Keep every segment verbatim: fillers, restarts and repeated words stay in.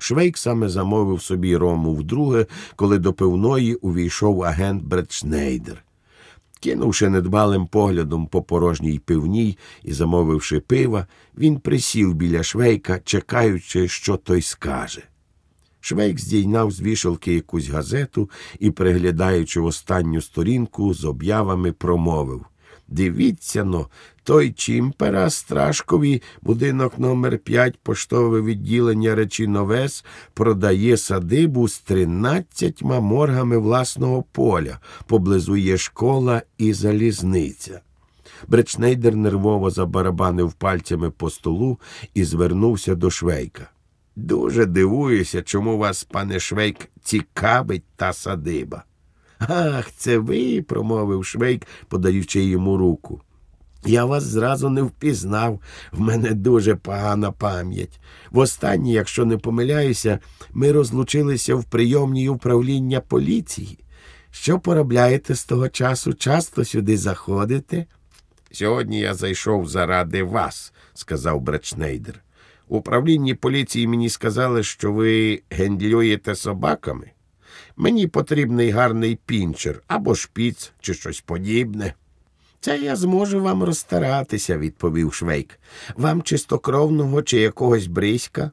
Швейк саме замовив собі рому вдруге, коли до пивної увійшов агент Бретшнейдер. Кинувши недбалим поглядом по порожній пивній і замовивши пива, він присів біля Швейка, чекаючи, що той скаже. Швейк здійняв з вішалки якусь газету і, переглядаючи останню сторінку, з об'явами промовив: «Дивіться-но, той Чімпера Страшкові, будинок номер п'ять, поштове відділення Речиновес, продає садибу з тринадцятьма моргами власного поля, поблизу є школа і залізниця». Бретшнейдер нервово забарабанив пальцями по столу і звернувся до Швейка. «Дуже дивуюся, чому вас, пане Швейк, цікавить та садиба». «Ах, це ви», – промовив Швейк, подаючи йому руку. «Я вас зразу не впізнав, в мене дуже погана пам'ять. Востаннє, якщо не помиляюся, ми розлучилися в прийомній управління поліції. Що поробляєте з того часу? Часто сюди заходите?» «Сьогодні я зайшов заради вас», – сказав Бретшнейдер. «У управлінні поліції мені сказали, що ви гендлюєте собаками. Мені потрібний гарний пінчер, або шпіц, чи щось подібне». «Це я зможу вам розстаратися», – відповів Швейк. «Вам чистокровного чи якогось бриська?»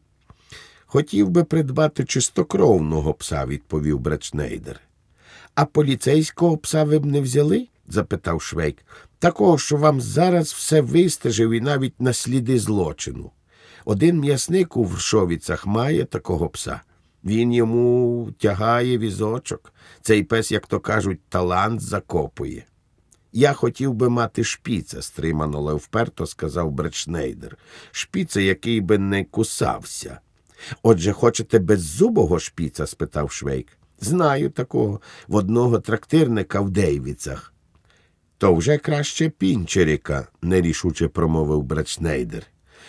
«Хотів би придбати чистокровного пса», – відповів Бретшнейдер. «А поліцейського пса ви б не взяли?» – запитав Швейк. «Такого, що вам зараз все вистежив і навіть на сліди злочину. Один м'ясник у Вршовіцях має такого пса. Він йому тягає візочок. Цей пес, як то кажуть, талант закопує». «Я хотів би мати шпіца», – стримано, але вперто сказав Бретшнейдер. «Шпіца, який би не кусався». «Отже, хочете беззубого шпіца?» – спитав Швейк. «Знаю такого. В одного трактирника в Дейвіцах». «То вже краще пінчерика», – нерішуче промовив Бретшнейдер.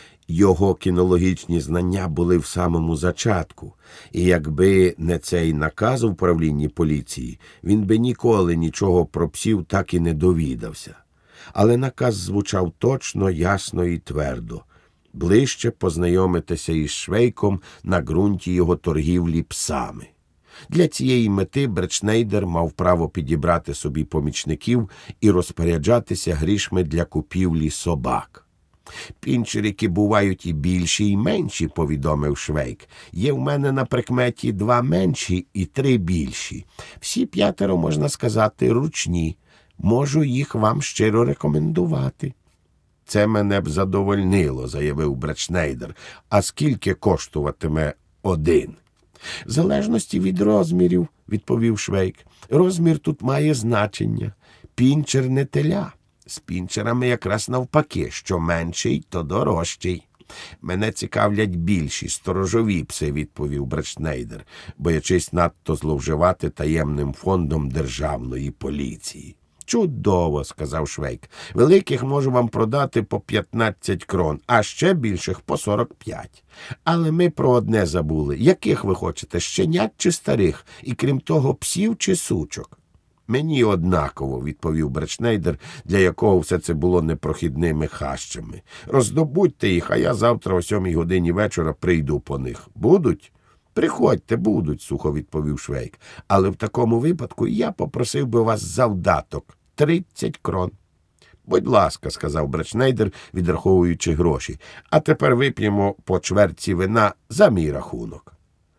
Його кінологічні знання були в самому зачатку, і якби не цей наказ у управлінні поліції, він би ніколи нічого про псів так і не довідався. Але наказ звучав точно, ясно і твердо. Ближче познайомитися із Швейком на ґрунті його торгівлі псами. Для цієї мети Бретшнейдер мав право підібрати собі помічників і розпоряджатися грішми для купівлі собак. «Пінчерики бувають і більші, і менші», – повідомив Швейк. «Є в мене на прикметі два менші і три більші. Всі п'ятеро, можна сказати, ручні. Можу їх вам щиро рекомендувати». «Це мене б задовольнило», – заявив Бретшнейдер. «А скільки коштуватиме один?» «В залежності від розмірів», – відповів Швейк. «Розмір тут має значення. Пінчер не теля. З пінчерами якраз навпаки, що менший, то дорожчий». «Мене цікавлять більші, сторожові пси», – відповів Бретшнейдер, боячись надто зловживати таємним фондом державної поліції. «Чудово», – сказав Швейк. «Великих можу вам продати по п'ятнадцять крон, а ще більших по сорок п'ять. Але ми про одне забули. Яких ви хочете, щенят чи старих? І крім того, псів чи сучок?» «Мені однаково», – відповів Бретшнейдер, для якого все це було непрохідними хащами. «Роздобудьте їх, а я завтра о сьомій годині вечора прийду по них. Будуть?» «Приходьте, будуть», – сухо відповів Швейк. «Але в такому випадку я попросив би вас завдаток – тридцять крон». «Будь ласка», – сказав Бретшнейдер, відраховуючи гроші. «А тепер вип'ємо по чверті вина за мій рахунок».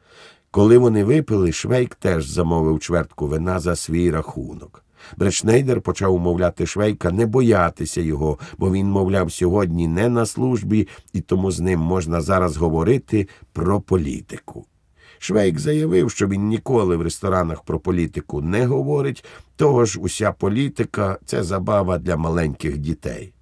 Коли вони випили, Швейк теж замовив чвертку вина за свій рахунок. Бретшнейдер почав умовляти Швейка не боятися його, бо він, мовляв, сьогодні не на службі, і тому з ним можна зараз говорити про політику. Швейк заявив, що він ніколи в ресторанах про політику не говорить, того ж уся політика – це забава для маленьких дітей.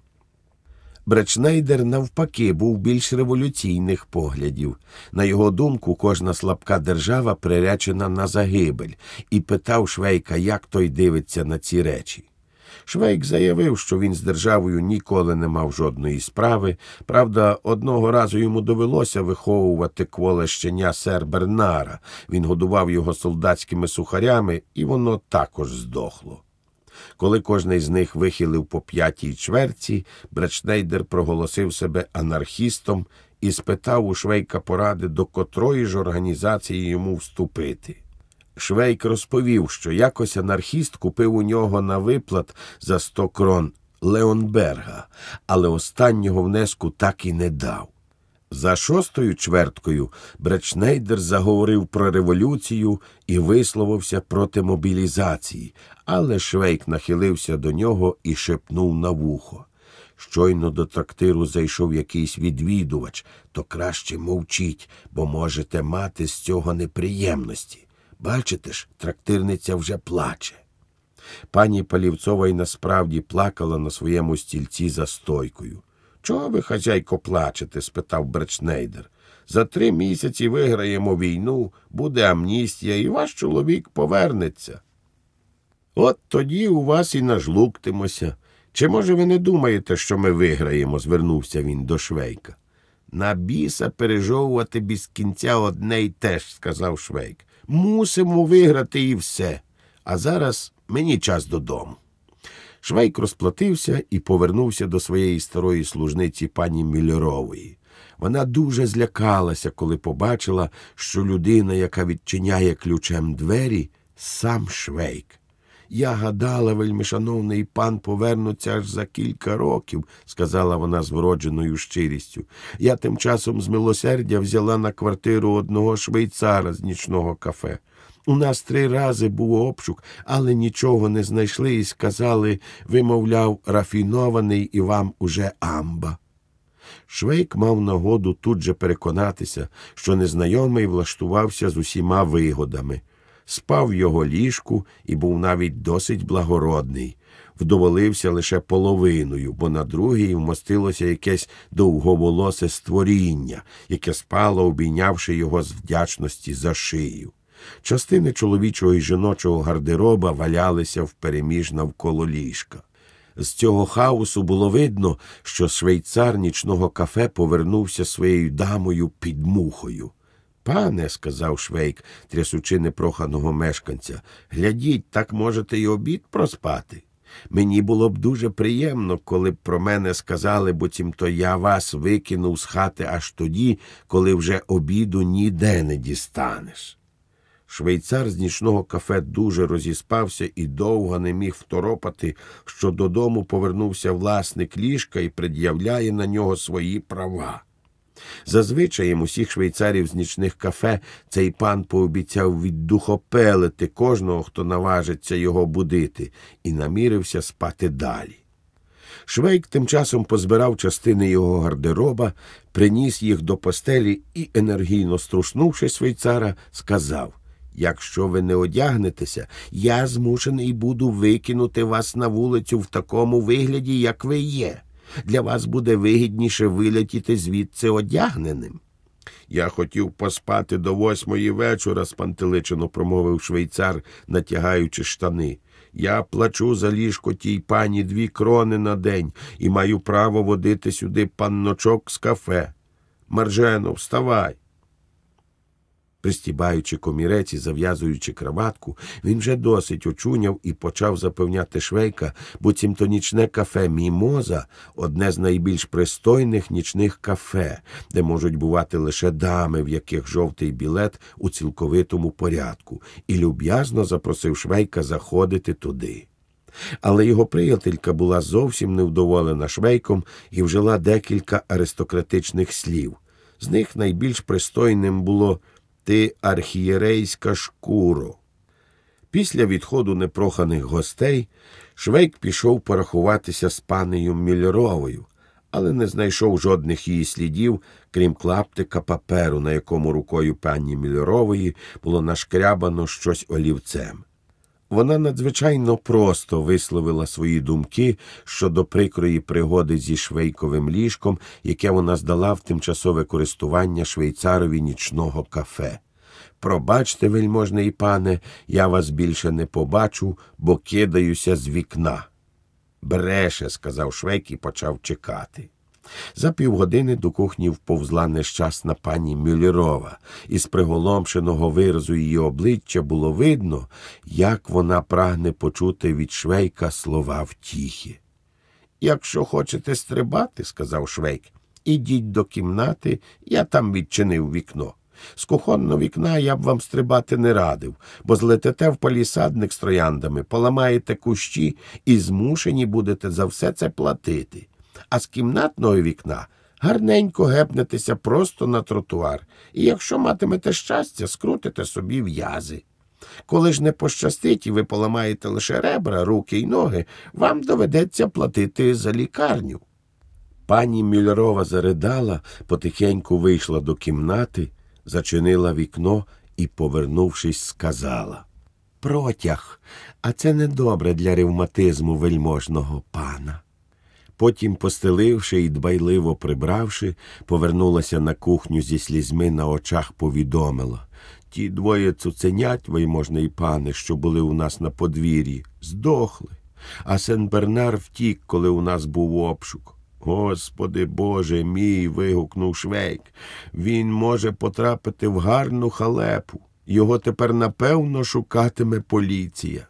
Бретшнейдер, навпаки, був більш революційних поглядів. На його думку, кожна слабка держава приречена на загибель, і питав Швейка, як той дивиться на ці речі. Швейк заявив, що він з державою ніколи не мав жодної справи. Правда, одного разу йому довелося виховувати кволе щеня сер Бернара. Він годував його солдатськими сухарями, і воно також здохло. Коли кожний з них вихилив по п'ятій чверці, Бретшнейдер проголосив себе анархістом і спитав у Швейка поради, до котрої ж організації йому вступити. Швейк розповів, що якось анархіст купив у нього на виплат за сто крон Леонберга, але останнього внеску так і не дав. За шостою чверткою Бретшнейдер заговорив про революцію і висловився проти мобілізації, але Швейк нахилився до нього і шепнув на вухо: «Щойно до трактиру зайшов якийсь відвідувач, то краще мовчіть, бо можете мати з цього неприємності. Бачите ж, трактирниця вже плаче». Пані Палівцова й насправді плакала на своєму стільці за стойкою. «Чого ви, хазяйко, плачете?» – спитав Бретшнейдер. «За три місяці виграємо війну, буде амністія, і ваш чоловік повернеться. От тоді у вас і нажлуктимося. Чи, може, ви не думаєте, що ми виграємо?» – звернувся він до Швейка. «На біса пережовувати без кінця одне й те ж», – сказав Швейк. «Мусимо виграти і все. А зараз мені час додому». Швейк розплатився і повернувся до своєї старої служниці пані Мюллерової. Вона дуже злякалася, коли побачила, що людина, яка відчиняє ключем двері, сам Швейк. «Я гадала, вельмишановний пан повернуться аж за кілька років», – сказала вона з вродженою щирістю. «Я тим часом з милосердя взяла на квартиру одного швейцара з нічного кафе. У нас три рази був обшук, але нічого не знайшли і сказали, ви, мовляв, рафінований і вам уже амба». Швейк мав нагоду тут же переконатися, що незнайомий влаштувався з усіма вигодами. Спав в його ліжку і був навіть досить благородний. Вдоволився лише половиною, бо на другій вмостилося якесь довговолосе створіння, яке спало, обійнявши його з вдячності за шию. Частини чоловічого і жіночого гардероба валялися впереміж навколо ліжка. З цього хаосу було видно, що швейцар нічного кафе повернувся своєю дамою під мухою. «Пане», – сказав Швейк, трясучи непроханого мешканця, – «глядіть, так можете й обід проспати. Мені було б дуже приємно, коли б про мене сказали, буцімто я вас викинув з хати аж тоді, коли вже обіду ніде не дістанеш». Швейцар з нічного кафе дуже розіспався і довго не міг второпати, що додому повернувся власник ліжка і пред'являє на нього свої права. Зазвичаєм усіх швейцарів з нічних кафе цей пан пообіцяв віддухопелити кожного, хто наважиться його будити, і намірився спати далі. Швейк тим часом позбирав частини його гардероба, приніс їх до постелі і, енергійно струшнувши швейцара, сказав: «Якщо ви не одягнетеся, я змушений буду викинути вас на вулицю в такому вигляді, як ви є. Для вас буде вигідніше вилетіти звідси одягненим». «Я хотів поспати до восьмої вечора», – спантеличено промовив швейцар, натягаючи штани. «Я плачу за ліжко тій пані дві крони на день і маю право водити сюди панночок з кафе. Маржено, вставай!» Пристібаючи комірець і зав'язуючи краватку, він вже досить очуняв і почав запевняти Швейка, буцімто нічне кафе «Мімоза» – одне з найбільш пристойних нічних кафе, де можуть бувати лише дами, в яких жовтий білет у цілковитому порядку, і люб'язно запросив Швейка заходити туди. Але його приятелька була зовсім невдоволена Швейком і вжила декілька аристократичних слів. З них найбільш пристойним було «ти архієрейська шкуро». Після відходу непроханих гостей Швейк пішов порахуватися з панею Мюллеровою, але не знайшов жодних її слідів, крім клаптика паперу, на якому рукою пані Мюллерової було нашкрябано щось олівцем. Вона надзвичайно просто висловила свої думки щодо прикрої пригоди зі Швейковим ліжком, яке вона здала в тимчасове користування швейцарові нічного кафе. «Пробачте, вельможний пане, я вас більше не побачу, бо кидаюся з вікна». «Бреше», – сказав Швейк і почав чекати. За півгодини до кухні вповзла нещасна пані Мюллерова, і з приголомшеного виразу її обличчя було видно, як вона прагне почути від Швейка слова втіхи. «Якщо хочете стрибати, – сказав Швейк, Ідіть до кімнати, я там відчинив вікно. З кухонного вікна я б вам стрибати не радив, бо злетите в палісадник з трояндами, поламаєте кущі і змушені будете за все це платити. А з кімнатного вікна гарненько гепнетеся просто на тротуар, і якщо матимете щастя, скрутите собі в'язи. Коли ж не пощастить і ви поламаєте лише ребра, руки й ноги, вам доведеться платити за лікарню. Пані Мюллерова заридала, потихеньку вийшла до кімнати, зачинила вікно і, повернувшись, сказала: «Протяг, а це недобре для ревматизму вельможного пана». Потім, постеливши і дбайливо прибравши, повернулася на кухню зі слізьми на очах, повідомила: «Ті двоє цуценят, вельможний пане, що були у нас на подвір'ї, здохли, а Сен-Бернар втік, коли у нас був обшук». «Господи Боже мій!» – вигукнув Швейк. «Він може потрапити в гарну халепу. Його тепер, напевно, шукатиме поліція».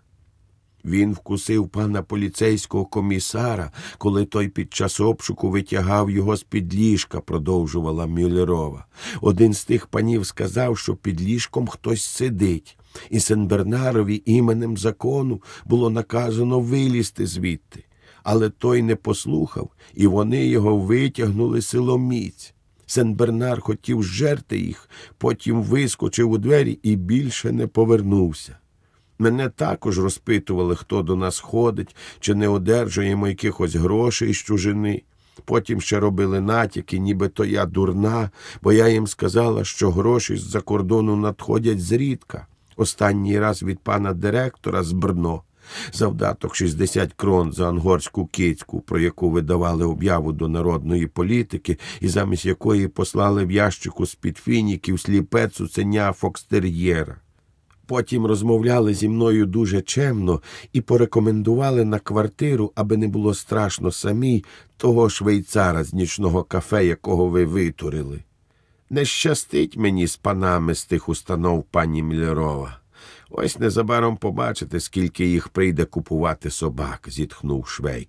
«Він вкусив пана поліцейського комісара, коли той під час обшуку витягав його з-під ліжка», – продовжувала Мюллерова. «Один з тих панів сказав, що під ліжком хтось сидить, і Сен-Бернарові іменем закону було наказано вилізти звідти. Але той не послухав, і вони його витягнули силоміць. Сен-Бернар хотів жерти їх, потім вискочив у двері і більше не повернувся. Мене також розпитували, хто до нас ходить, чи не одержуємо якихось грошей з чужини. Потім ще робили натяки, нібито я дурна, бо я їм сказала, що гроші з-за кордону надходять зрідка. Останній раз від пана директора з Брно. Завдаток шістдесят крон за ангорську кицьку, про яку видавали об'яву до народної політики і замість якої послали в ящику з-під фініків сліпе цуценя фокстер'єра. Потім розмовляли зі мною дуже чемно і порекомендували на квартиру, аби не було страшно самій, того швейцара з нічного кафе, якого ви витурили. Не щастить мені з панами з тих установ, пані Мюллерова. Ось незабаром побачите, скільки їх прийде купувати собак», – зітхнув Швейк.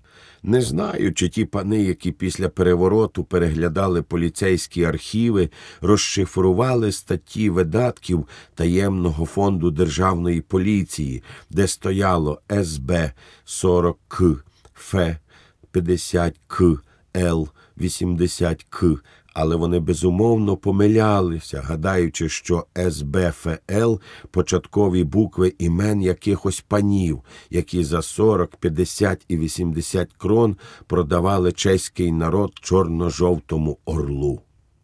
Не знаю, чи ті пани, які після перевороту переглядали поліцейські архіви, розшифрували статті видатків таємного фонду державної поліції, де стояло С Б сорок К, Ф п'ятдесят К, Л вісімдесят К, але вони безумовно помилялися, гадаючи, що С Б Ф Л – початкові букви імен якихось панів, які за сорок, п'ятдесят і вісімдесят крон продавали чеський народ чорно-жовтому орлу.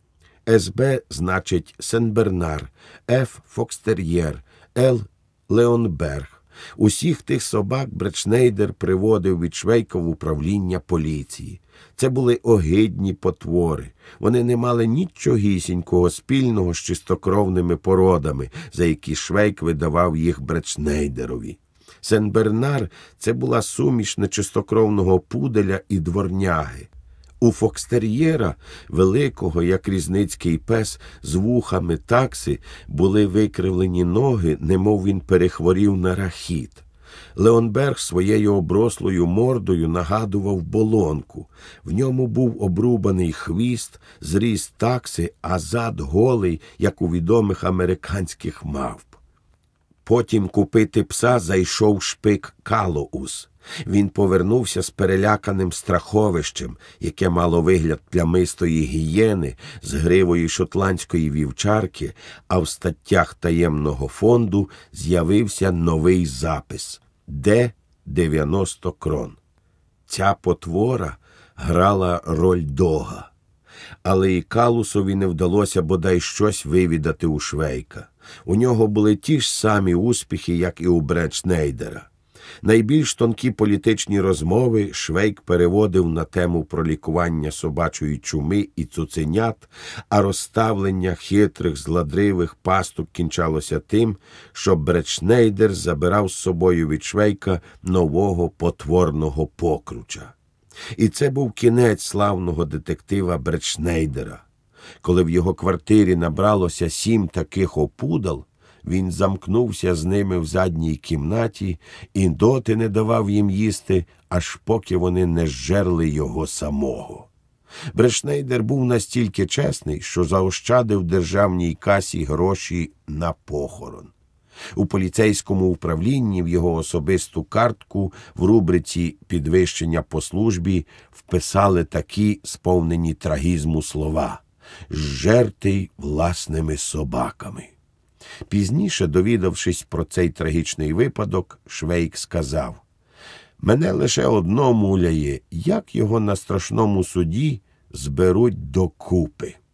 С Б значить Сен-Бернар, Ф – Фокстер'єр, Л – Леонберг. Усіх тих собак Бретшнейдер приводив від Швейка в управління поліції. Це були огидні потвори. Вони не мали нічогісінького спільного з чистокровними породами, за які Швейк видавав їх Бретшнейдерові. Сен-Бернар – це була суміш нечистокровного пуделя і дворняги. У фокстер'єра, великого, як різницький пес, з вухами такси, були викривлені ноги, немов він перехворів на рахіт. Леонберг своєю оброслою мордою нагадував болонку. В ньому був обрубаний хвіст, зріст такси, а зад голий, як у відомих американських мавп. Потім купити пса зайшов шпик Калоус. Він повернувся з переляканим страховищем, яке мало вигляд плямистої гієни з гривою шотландської вівчарки, а в статтях таємного фонду з'явився новий запис – Д дев'яносто крон. Ця потвора грала роль дога. Але і Калусові не вдалося бодай щось вивідати у Швейка. У нього були ті ж самі успіхи, як і у Бретшнейдера. Найбільш тонкі політичні розмови Швейк переводив на тему про лікування собачої чуми і цуценят, а розставлення хитрих, зладривих пасток кінчалося тим, що Бретшнейдер забирав з собою від Швейка нового потворного покруча. І це був кінець славного детектива Бретшнейдера. Коли в його квартирі набралося сім таких опудал, він замкнувся з ними в задній кімнаті і доти не давав їм їсти, аж поки вони не зжерли його самого. Бретшнейдер був настільки чесний, що заощадив державній касі гроші на похорон. У поліцейському управлінні в його особисту картку в рубриці «Підвищення по службі» вписали такі сповнені трагізму слова «Зжертий власними собаками». Пізніше, довідавшись про цей трагічний випадок, Швейк сказав: «Мене лише одно муляє, як його на страшному суді зберуть докупи».